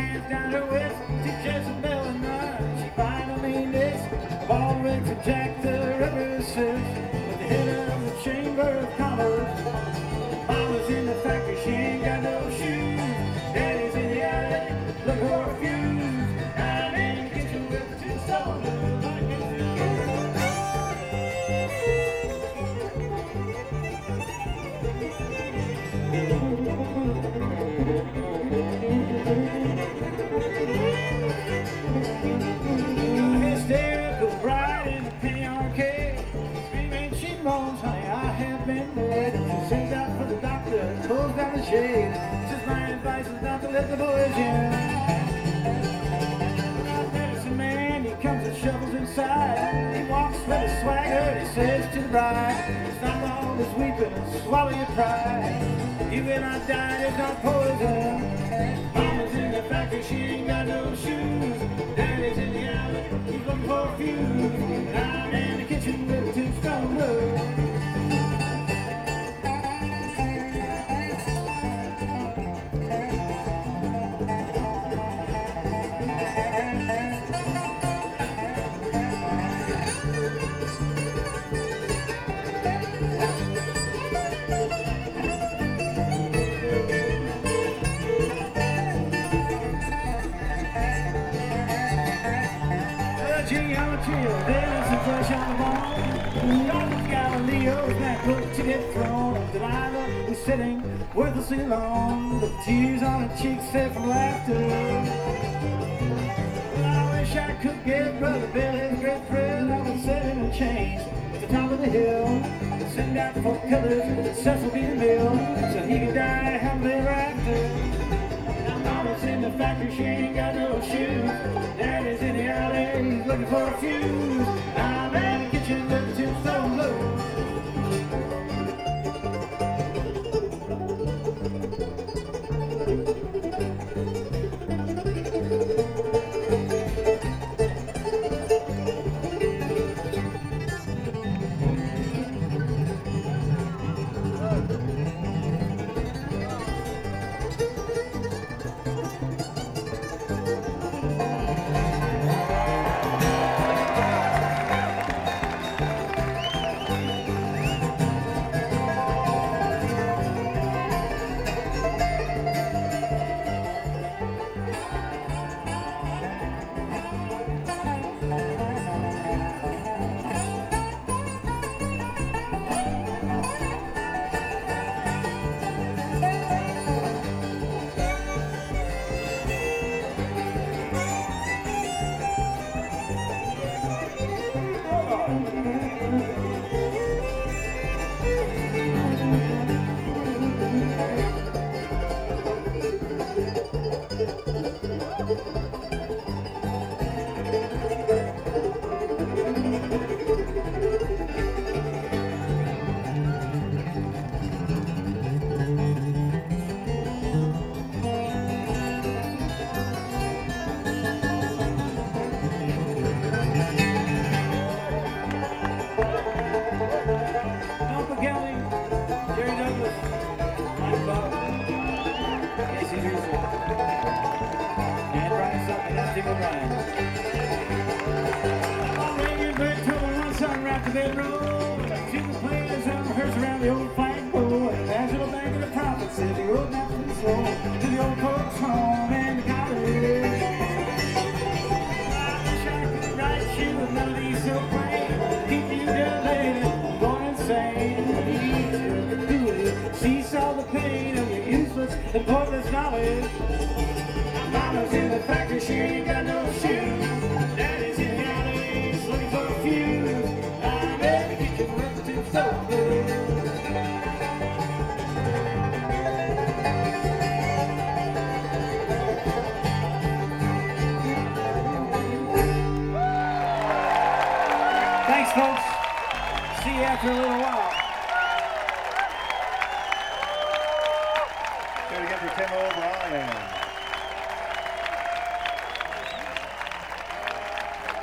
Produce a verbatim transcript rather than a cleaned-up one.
hands down her waist to Jezebel and none. She finally knits a ball rig for Jack the Ripper sits with the head of the Chamber of Commerce. Mama's in the factory, she ain't got no shoes. Daddy's in the alley, look for a fuse. I'm in the kitchen with two stones. Hysterical bride in the penny arcade, screaming she moans, honey, I have been dead. She sends out for the doctor, pulls down the shade, says my advice is not to let the boys in. Medicine man, he comes and shovels inside. He walks with a swagger, he says to the bride, stop all this weeping and swallow your pride. You will not die, there's no poison. Mama's in the factory, she ain't got no shoes. Daddy's in the alley, he's looking for a fuse. I'm in the kitchen with a tombstone rug. There's some flesh on the bone. Robert Galileo's back put to get thrown. Delilah was sitting worthlessly alone, with tears on her cheeks fed from laughter. Well, I wish I could get Brother Bill his great friend. I would set him in chains at the top of the hill, send out for killers at Cecil B. DeMille, so he could die happily ever after. Mama's in the factory, she ain't got no shoes. Daddy's in the alley, he's looking for a fuse. I'm in the kitchen with the tombstone blues. The bedroom, two players on rehearse around the old flagpole. And National Bank of the Prophet said the old man from the slow to the old folks' home and the college. I wish I could write you a melody so plain, keep you delayed, going insane. Do it, cease all the pain of your useless and pointless knowledge. Mama's in the factory, she ain't got no shoes. Daddy's in the alley, he's looking for a fuse. Thanks, folks. See you after a little while. Here we get for Tim O'Brien.